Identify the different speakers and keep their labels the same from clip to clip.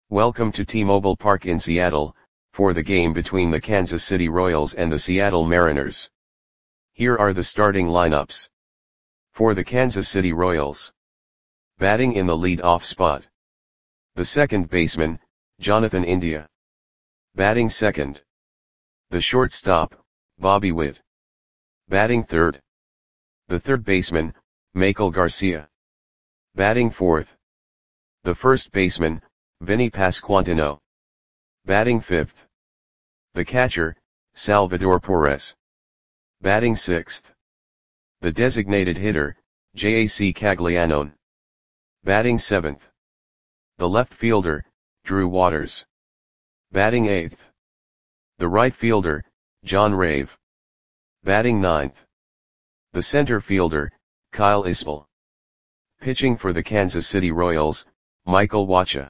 Speaker 1: Welcome to T-Mobile Park in Seattle, for the game between the Kansas City Royals and the Seattle Mariners. Here are the starting lineups. For the Kansas City Royals. Batting in the lead-off spot. The second baseman, Jonathan India. Batting second. The shortstop, Bobby Witt. Batting third. The third baseman, Maikel Garcia. Batting fourth. The first baseman, Vinny Pasquantino. Batting fifth. The catcher, Salvador Perez. Batting sixth. The designated hitter, J.A.C. Caglianone. Batting seventh. The left fielder, Drew Waters. Batting eighth. The right fielder, John Rave. Batting ninth. The center fielder, Kyle Isbell. Pitching for the Kansas City Royals, Michael Wacha.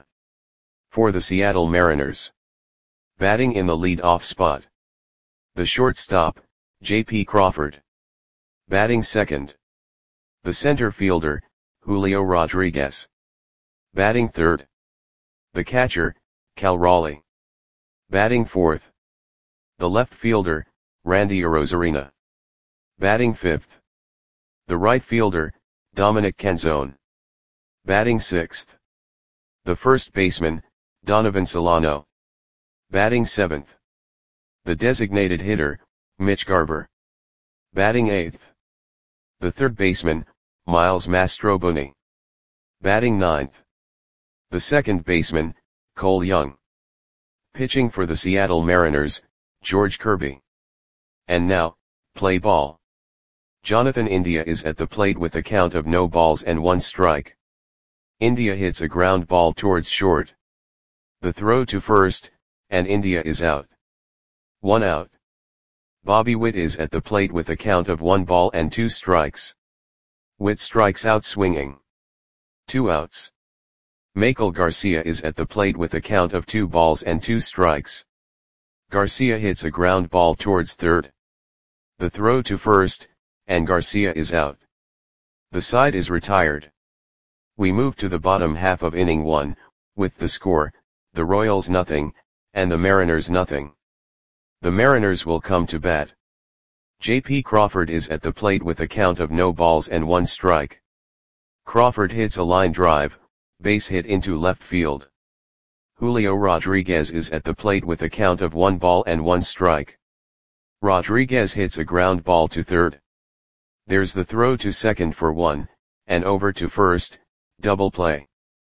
Speaker 1: For the Seattle Mariners. Batting in the lead-off spot. The shortstop, J.P. Crawford. Batting second. The center fielder, Julio Rodriguez. Batting third. The catcher, Cal Raleigh. Batting fourth. The left fielder, Randy Arozarena. Batting fifth. The right fielder, Dominic Canzone. Batting sixth. The first baseman, Donovan Solano. Batting seventh. The designated hitter, Mitch Garver. Batting eighth. The third baseman, Miles Mastrobuoni. Batting ninth. The second baseman, Cole Young. Pitching for the Seattle Mariners, George Kirby. And now, play ball. Jonathan India is at the plate with a count of no balls and one strike. India hits a ground ball towards short. The throw to first, and India is out. 1 out. Bobby Witt is at the plate with a count of 1 ball and 2 strikes. Witt strikes out swinging. 2 outs. Maikel Garcia is at the plate with a count of 2 balls and 2 strikes. Garcia hits a ground ball towards third. The throw to first, and Garcia is out. The side is retired. We move to the bottom half of inning 1, with the score, the Royals nothing, and the Mariners nothing. The Mariners will come to bat. J.P. Crawford is at the plate with a count of no balls and 1 strike. Crawford hits a line drive, base hit into left field. Julio Rodriguez is at the plate with a count of 1 ball and 1 strike. Rodriguez hits a ground ball to third. There's the throw to second for 1, and over to first, double play.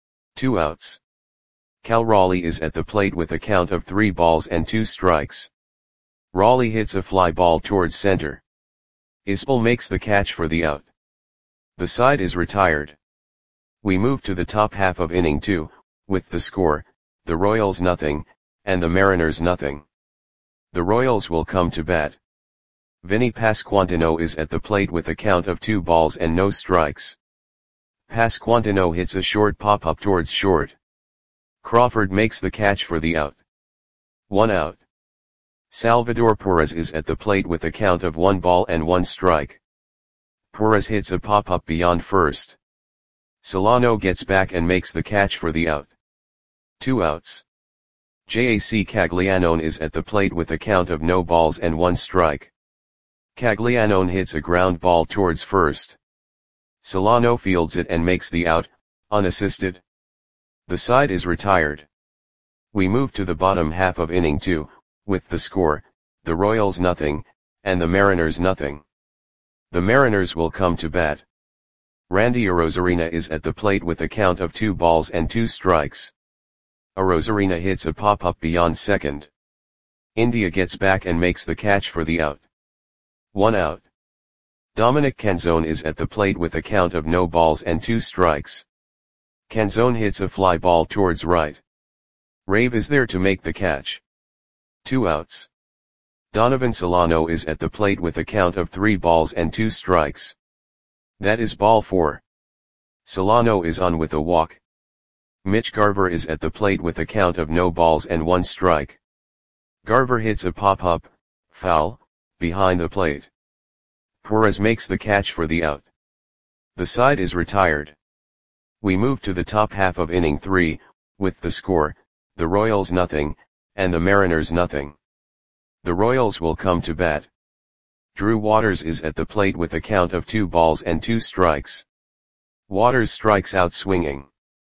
Speaker 1: 2 outs. Cal Raleigh is at the plate with a count of 3 balls and 2 strikes. Raleigh hits a fly ball towards center. Isbell makes the catch for the out. The side is retired. We move to the top half of inning 2, with the score, the Royals nothing, and the Mariners nothing. The Royals will come to bat. Vinny Pasquantino is at the plate with a count of 2 balls and no strikes. Pasquantino hits a short pop-up towards short. Crawford makes the catch for the out. 1 out. Salvador Perez is at the plate with a count of 1 ball and 1 strike. Perez hits a pop-up beyond first. Solano gets back and makes the catch for the out. 2 outs. J.A.C. Caglianone is at the plate with a count of no balls and 1 strike. Caglianone hits a ground ball towards first. Solano fields it and makes the out, unassisted. The side is retired. We move to the bottom half of inning 2, with the score, the Royals nothing, and the Mariners nothing. The Mariners will come to bat. Randy Arozarena is at the plate with a count of 2 balls and 2 strikes. Arozarena hits a pop-up beyond second. India gets back and makes the catch for the out. 1 out. Dominic Canzone is at the plate with a count of no balls and 2 strikes. Canzone hits a fly ball towards right. Rave is there to make the catch. 2 outs. Donovan Solano is at the plate with a count of 3 balls and 2 strikes. That is ball 4. Solano is on with a walk. Mitch Garver is at the plate with a count of no balls and 1 strike. Garver hits a pop-up, foul, behind the plate. Perez makes the catch for the out. The side is retired. We move to the top half of inning 3, with the score, the Royals nothing, and the Mariners nothing. The Royals will come to bat. Drew Waters is at the plate with a count of 2 balls and 2 strikes. Waters strikes out swinging.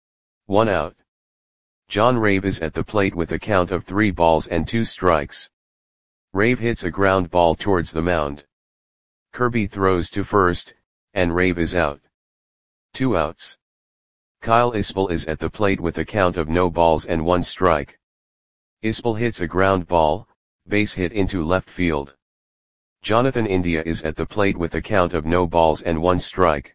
Speaker 1: 1 out. John Rave is at the plate with a count of 3 balls and 2 strikes. Rave hits a ground ball towards the mound. Kirby throws to first, and Rave is out. 2 outs. Kyle Isbell is at the plate with a count of no balls and 1 strike. Isbell hits a ground ball, base hit into left field. Jonathan India is at the plate with a count of no balls and 1 strike.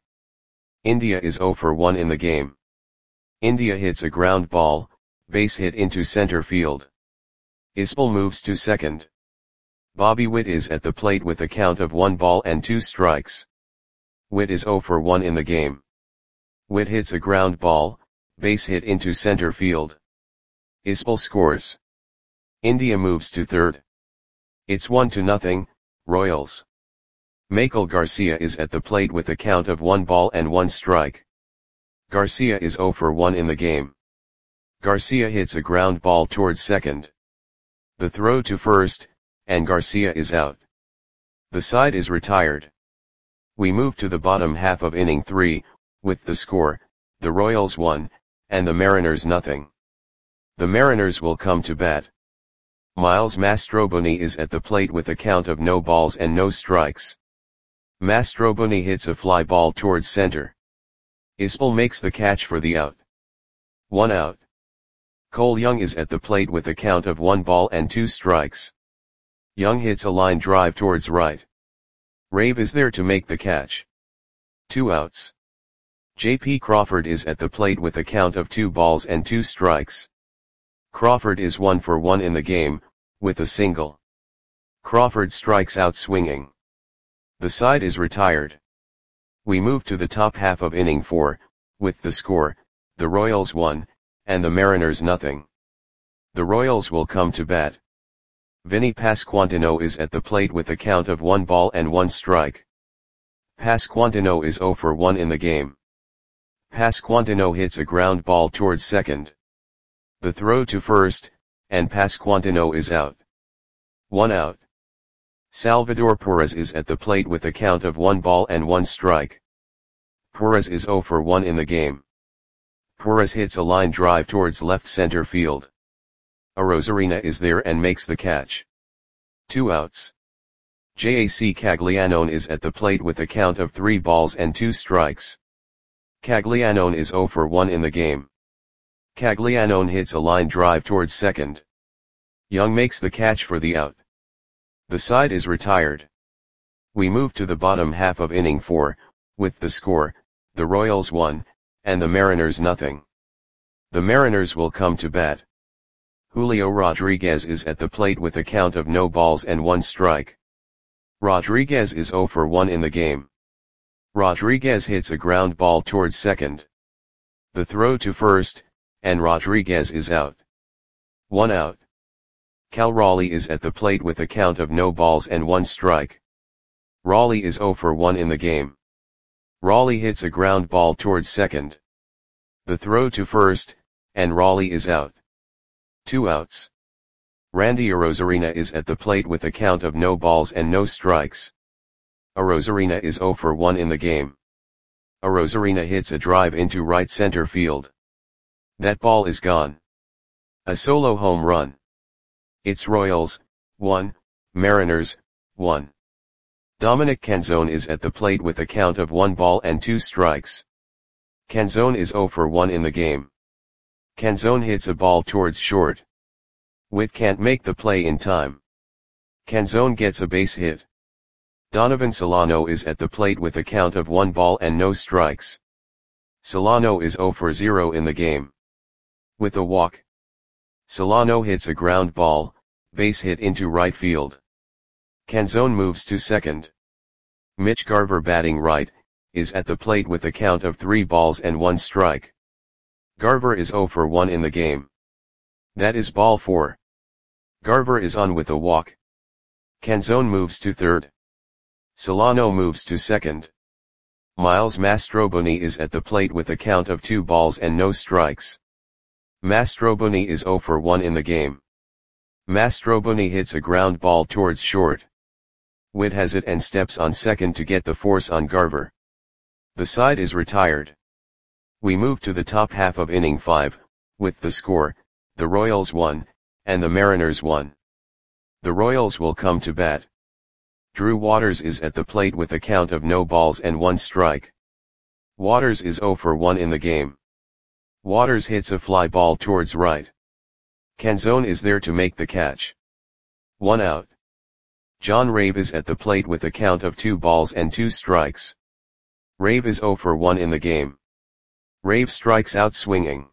Speaker 1: India is 0 for 1 in the game. India hits a ground ball, base hit into center field. Isbell moves to second. Bobby Witt is at the plate with a count of 1 ball and 2 strikes. Witt is 0 for 1 in the game. Witt hits a ground ball, base hit into center field. Isbell scores. India moves to third. It's 1-0, Royals. Maikel Garcia is at the plate with a count of 1 ball and 1 strike. Garcia is 0 for 1 in the game. Garcia hits a ground ball towards second. The throw to first, and Garcia is out. The side is retired. We move to the bottom half of inning 3, with the score, the Royals 1, and the Mariners nothing. The Mariners will come to bat. Miles Mastroboni is at the plate with a count of no balls and no strikes. Mastroboni hits a fly ball towards center. Isbell makes the catch for the out. 1 out. Cole Young is at the plate with a count of 1 ball and 2 strikes. Young hits a line drive towards right. Rave is there to make the catch. 2 outs. J.P. Crawford is at the plate with a count of 2 balls and 2 strikes. Crawford is 1 for 1 in the game, with a single. Crawford strikes out swinging. The side is retired. We move to the top half of inning 4, with the score, the Royals 1, and the Mariners nothing. The Royals will come to bat. Vinny Pasquantino is at the plate with a count of 1 ball and 1 strike. Pasquantino is 0 for 1 in the game. Pasquantino hits a ground ball towards second. The throw to first, and Pasquantino is out. 1 out. Salvador Perez is at the plate with a count of 1 ball and 1 strike. Perez is 0 for 1 in the game. Perez hits a line drive towards left center field. Arozarena is there and makes the catch. 2 outs. Jac Caglianone is at the plate with a count of 3 balls and 2 strikes. Caglianone is 0 for 1 in the game. Caglianone hits a line drive towards second. Young makes the catch for the out. The side is retired. We move to the bottom half of inning 4, with the score, the Royals 1, and the Mariners nothing. The Mariners will come to bat. Julio Rodriguez is at the plate with a count of no balls and 1 strike. Rodriguez is 0 for 1 in the game. Rodriguez hits a ground ball towards second. The throw to first, and Rodriguez is out. 1 out. Cal Raleigh is at the plate with a count of no balls and 1 strike. Raleigh is 0 for 1 in the game. Raleigh hits a ground ball towards second. The throw to first, and Raleigh is out. 2 outs. Randy Arozarena is at the plate with a count of no balls and no strikes. Arozarena is 0 for 1 in the game. Arozarena hits a drive into right center field. That ball is gone. A solo home run. It's Royals, 1, Mariners, 1. Dominic Canzone is at the plate with a count of 1 ball and 2 strikes. Canzone is 0 for 1 in the game. Canzone hits a ball towards short. Witt can't make the play in time. Canzone gets a base hit. Donovan Solano is at the plate with a count of 1 ball and no strikes. Solano is 0 for 0 in the game. With a walk. Solano hits a ground ball, base hit into right field. Canzone moves to second. Mitch Garver batting right, is at the plate with a count of 3 balls and 1 strike. Garver is 0 for 1 in the game. That is ball 4. Garver is on with a walk. Canzone moves to third. Solano moves to second. Miles Mastroboni is at the plate with a count of 2 balls and no strikes. Mastrobuoni is 0 for 1 in the game. Mastrobuoni hits a ground ball towards short. Witt has it and steps on second to get the force on Garver. The side is retired. We move to the top half of inning 5, with the score, the Royals 1, and the Mariners 1. The Royals will come to bat. Drew Waters is at the plate with a count of no balls and 1 strike. Waters is 0 for 1 in the game. Waters hits a fly ball towards right. Canzone is there to make the catch. 1 out. John Rave is at the plate with a count of 2 balls and 2 strikes. Rave is 0 for 1 in the game. Rave strikes out swinging.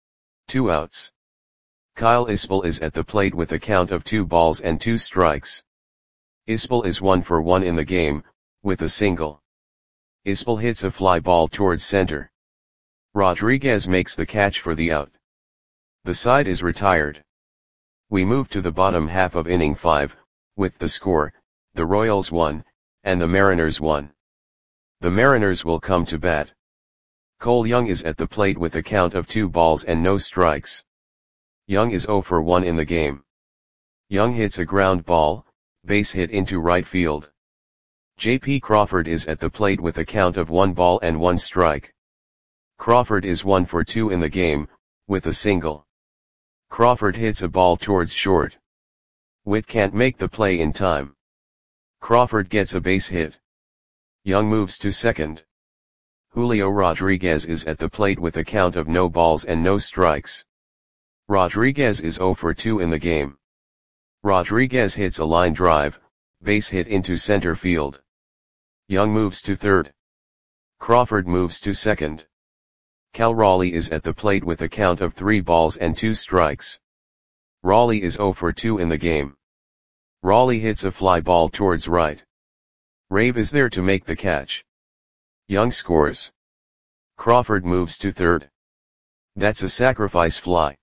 Speaker 1: 2 outs. Kyle Isbell is at the plate with a count of 2 balls and 2 strikes. Isbell is 1 for 1 in the game, with a single. Isbell hits a fly ball towards center. Rodriguez makes the catch for the out. The side is retired. We move to the bottom half of inning 5, with the score, the Royals 1, and the Mariners 1. The Mariners will come to bat. Cole Young is at the plate with a count of 2 balls and no strikes. Young is 0 for 1 in the game. Young hits a ground ball, base hit into right field. J.P. Crawford is at the plate with a count of 1 ball and 1 strike. Crawford is 1 for 2 in the game, with a single. Crawford hits a ball towards short. Witt can't make the play in time. Crawford gets a base hit. Young moves to second. Julio Rodriguez is at the plate with a count of no balls and no strikes. Rodriguez is 0 for 2 in the game. Rodriguez hits a line drive, base hit into center field. Young moves to third. Crawford moves to second. Cal Raleigh is at the plate with a count of 3 balls and 2 strikes. Raleigh is 0 for 2 in the game. Raleigh hits a fly ball towards right. Rave is there to make the catch. Young scores. Crawford moves to third. That's a sacrifice fly.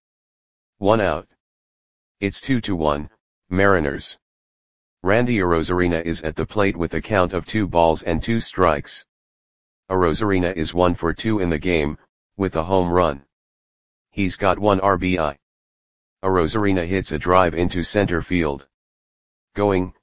Speaker 1: 1 out. It's 2-1, Mariners. Randy Arozarena is at the plate with a count of 2 balls and 2 strikes. Arozarena is 1 for 2 in the game, with a home run. He's got 1 RBI. Arozarena hits a drive into center field. Going,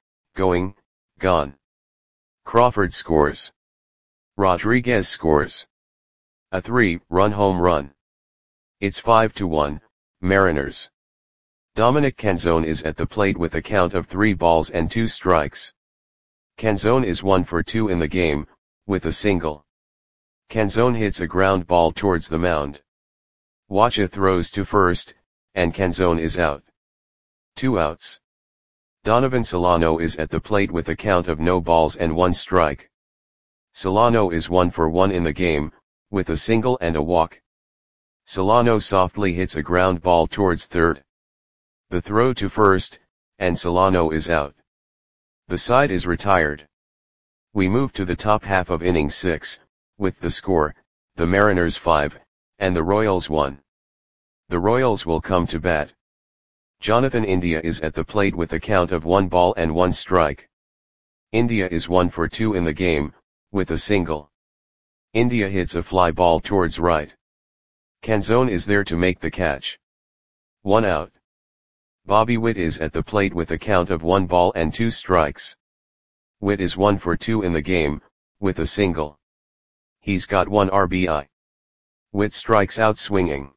Speaker 1: gone. Crawford scores. Rodriguez scores. A 3-run home run. It's 5-1, Mariners. Dominic Canzone is at the plate with a count of 3 balls and 2 strikes. Canzone is 1 for 2 in the game, with a single. Canzone hits a ground ball towards the mound. Wacha throws to first, and Canzone is out. 2 outs. Donovan Solano is at the plate with a count of no balls and 1 strike. Solano is 1 for 1 in the game, with a single and a walk. Solano softly hits a ground ball towards third. The throw to first, and Solano is out. The side is retired. We move to the top half of inning 6, with the score, the Mariners 5, and the Royals 1. The Royals will come to bat. Jonathan India is at the plate with a count of 1 ball and 1 strike. India is 1 for 2 in the game, with a single. India hits a fly ball towards right. Canzone is there to make the catch. 1 out. Bobby Witt is at the plate with a count of 1 ball and 2 strikes. Witt is 1 for 2 in the game, with a single. He's got 1 RBI. Witt strikes out swinging.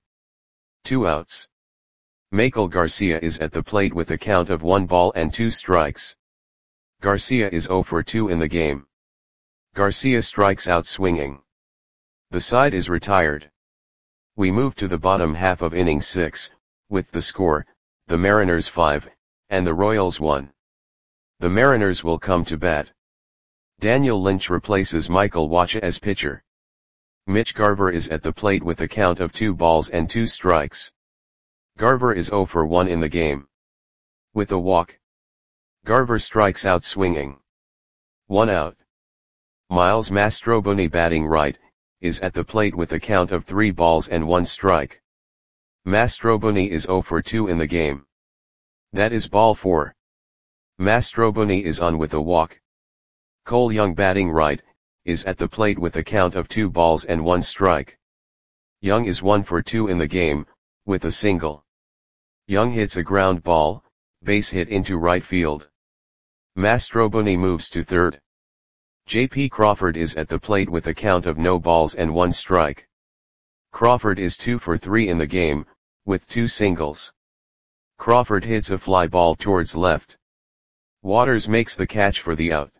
Speaker 1: 2 outs. Michael Garcia is at the plate with a count of 1 ball and 2 strikes. Garcia is 0 for 2 in the game. Garcia strikes out swinging. The side is retired. We move to the bottom half of inning 6, with the score, the Mariners 5, and the Royals 1. The Mariners will come to bat. Daniel Lynch replaces Michael Wacha as pitcher. Mitch Garver is at the plate with a count of 2 balls and 2 strikes. Garver is 0 for 1 in the game. With a walk. Garver strikes out swinging. 1 out. Miles Mastrobuoni, batting right, is at the plate with a count of 3 balls and 1 strike. Mastrobuoni is 0 for 2 in the game. That is ball 4. Mastrobuoni is on with a walk. Cole Young, batting right, is at the plate with a count of 2 balls and 1 strike. Young is 1 for 2 in the game, with a single. Young hits a ground ball, base hit into right field. Mastroboni moves to third. J.P. Crawford is at the plate with a count of no balls and 1 strike. Crawford is 2 for 3 in the game, with 2 singles. Crawford hits a fly ball towards left. Waters makes the catch for the out.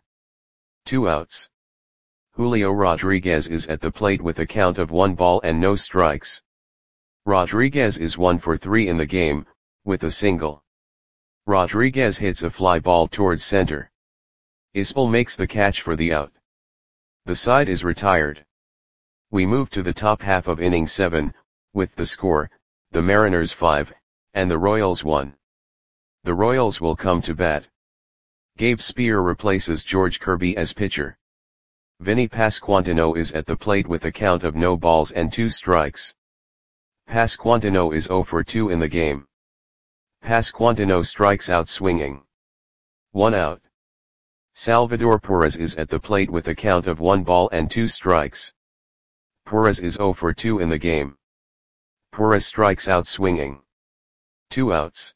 Speaker 1: 2 outs. Julio Rodriguez is at the plate with a count of 1 ball and no strikes. Rodriguez is 1 for 3 in the game, with a single. Rodriguez hits a fly ball towards center. Ispel makes the catch for the out. The side is retired. We move to the top half of inning 7, with the score, the Mariners 5, and the Royals 1. The Royals will come to bat. Gabe Spear replaces George Kirby as pitcher. Vinny Pasquantino is at the plate with a count of no balls and 2 strikes. Pasquantino is 0 for 2 in the game. Pasquantino strikes out swinging. 1 out. Salvador Perez is at the plate with a count of 1 ball and 2 strikes. Perez is 0 for 2 in the game. Perez strikes out swinging. 2 outs.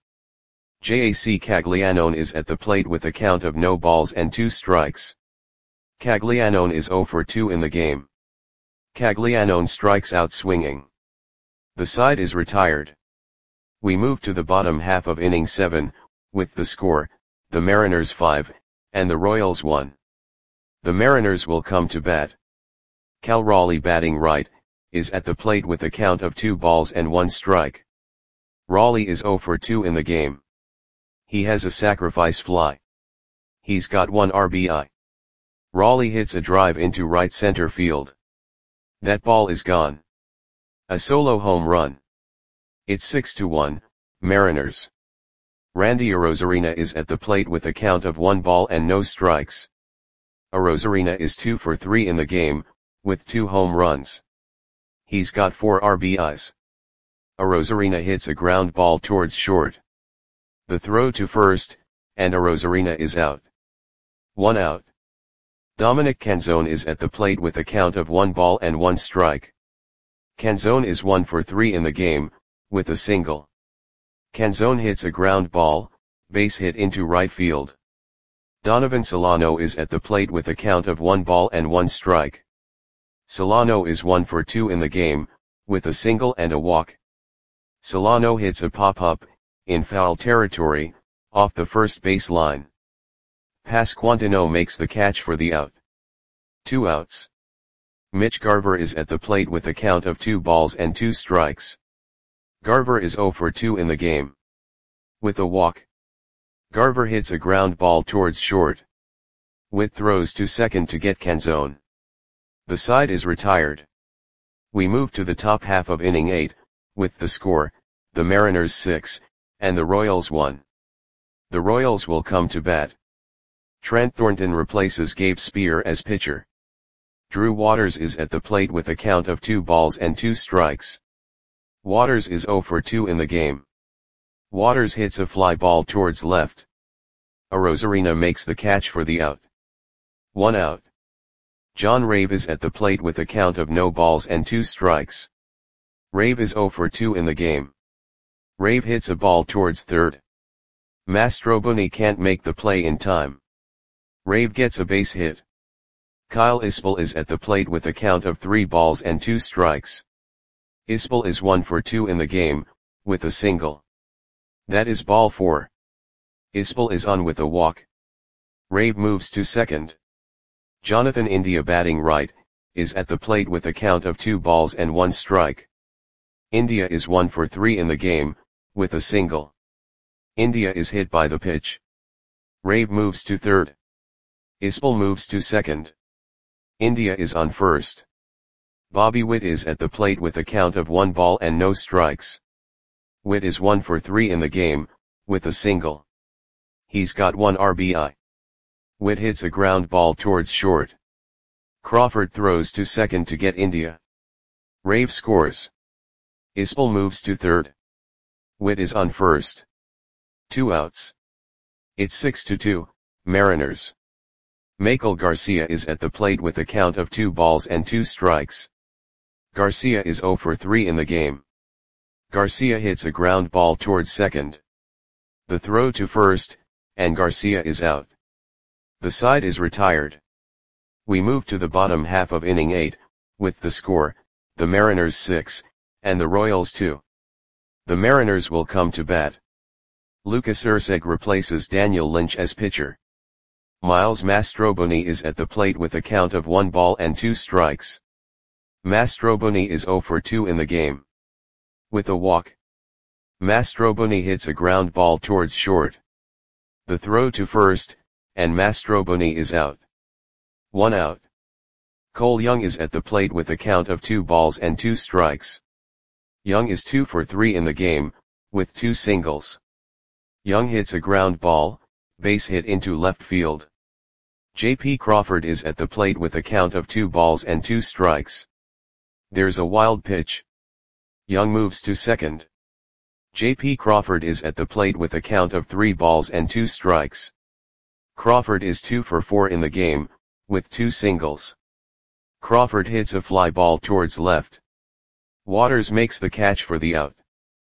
Speaker 1: J.A.C. Caglianone is at the plate with a count of no balls and 2 strikes. Caglianone is 0 for 2 in the game. Caglianone strikes out swinging. The side is retired. We move to the bottom half of inning 7, with the score, the Mariners 5, and the Royals 1. The Mariners will come to bat. Cal Raleigh, batting right, is at the plate with a count of 2 balls and 1 strike. Raleigh is 0 for 2 in the game. He has a sacrifice fly. He's got 1 RBI. Raleigh hits a drive into right center field. That ball is gone. A solo home run. It's 6-1, Mariners. Randy Arozarena is at the plate with a count of 1 ball and no strikes. Arozarena is 2 for 3 in the game, with 2 home runs. He's got 4 RBIs. Arozarena hits a ground ball towards short. The throw to first, and Arozarena is out. 1 out. Dominic Canzone is at the plate with a count of 1 ball and 1 strike. Canzone is 1 for 3 in the game, with a single. Canzone hits a ground ball, base hit into right field. Donovan Solano is at the plate with a count of 1 ball and 1 strike. Solano is 1 for 2 in the game, with a single and a walk. Solano hits a pop-up, in foul territory, off the first base line. Pasquantino makes the catch for the out. 2 outs. Mitch Garver is at the plate with a count of 2 balls and 2 strikes. Garver is 0 for 2 in the game. With a walk. Garver hits a ground ball towards short. Witt throws to second to get Canzone. The side is retired. We move to the top half of inning 8, with the score, the Mariners 6, and the Royals 1. The Royals will come to bat. Trent Thornton replaces Gabe Spear as pitcher. Drew Waters is at the plate with a count of 2 balls and 2 strikes. Waters is 0 for 2 in the game. Waters hits a fly ball towards left. Arozarena makes the catch for the out. 1 out. John Rave is at the plate with a count of no balls and 2 strikes. Rave is 0 for 2 in the game. Rave hits a ball towards third. Mastroboni can't make the play in time. Rave gets a base hit. Kyle Ispel is at the plate with a count of 3 balls and 2 strikes. Ispel is 1 for 2 in the game, with a single. That is ball 4. Ispel is on with a walk. Rave moves to second. Jonathan India, batting right, is at the plate with a count of 2 balls and 1 strike. India is 1 for 3 in the game, with a single. India is hit by the pitch. Rave moves to third. Ispel moves to second. India is on first. Bobby Witt is at the plate with a count of 1 ball and no strikes. Witt is 1 for 3 in the game, with a single. He's got 1 RBI. Witt hits a ground ball towards short. Crawford throws to second to get India. Rave scores. Ispel moves to third. Witt is on first. 2 outs. It's 6-2, Mariners. Michael Garcia is at the plate with a count of 2 balls and 2 strikes. Garcia is 0 for 3 in the game. Garcia hits a ground ball towards second. The throw to first, and Garcia is out. The side is retired. We move to the bottom half of inning 8, with the score, the Mariners 6, and the Royals 2. The Mariners will come to bat. Lucas Erceg replaces Daniel Lynch as pitcher. Miles Mastroboni is at the plate with a count of 1 ball and 2 strikes. Mastroboni is 0 for 2 in the game. With a walk, Mastroboni hits a ground ball towards short. The throw to first, and Mastroboni is out. 1 out. Cole Young is at the plate with a count of 2 balls and 2 strikes. Young is 2 for 3 in the game, with 2 singles. Young hits a ground ball, base hit into left field. J.P. Crawford is at the plate with a count of 2 balls and 2 strikes. There's a wild pitch. Young moves to second. J.P. Crawford is at the plate with a count of 3 balls and 2 strikes. Crawford is 2 for 4 in the game, with 2 singles. Crawford hits a fly ball towards left. Waters makes the catch for the out.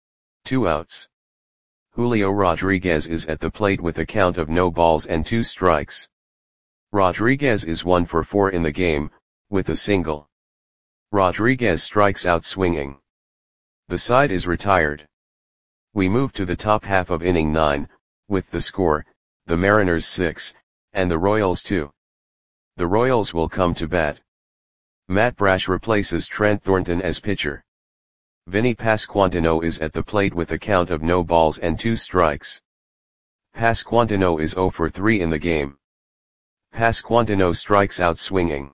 Speaker 1: 2 outs. Julio Rodriguez is at the plate with a count of no balls and 2 strikes. Rodriguez is 1 for 4 in the game, with a single. Rodriguez strikes out swinging. The side is retired. We move to the top half of inning 9, with the score, the Mariners 6, and the Royals 2. The Royals will come to bat. Matt Brash replaces Trent Thornton as pitcher. Vinny Pasquantino is at the plate with a count of no balls and 2 strikes. Pasquantino is 0 for 3 in the game. Pasquantino strikes out swinging.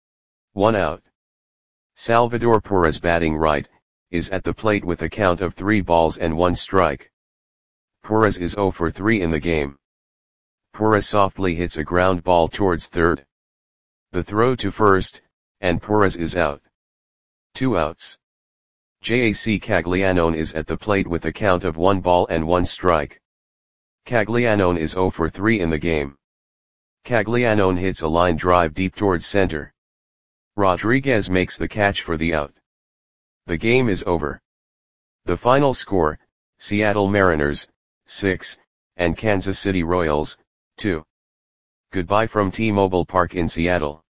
Speaker 1: 1 out. Salvador Perez, batting right, is at the plate with a count of 3 balls and 1 strike. Perez is 0 for 3 in the game. Perez softly hits a ground ball towards third. The throw to first, and Perez is out. 2 outs. J.A.C. Caglianone is at the plate with a count of 1 ball and 1 strike. Caglianone is 0 for 3 in the game. Caglianone hits a line drive deep towards center. Rodriguez makes the catch for the out. The game is over. The final score, Seattle Mariners, 6, and Kansas City Royals, 2. Goodbye from T-Mobile Park in Seattle.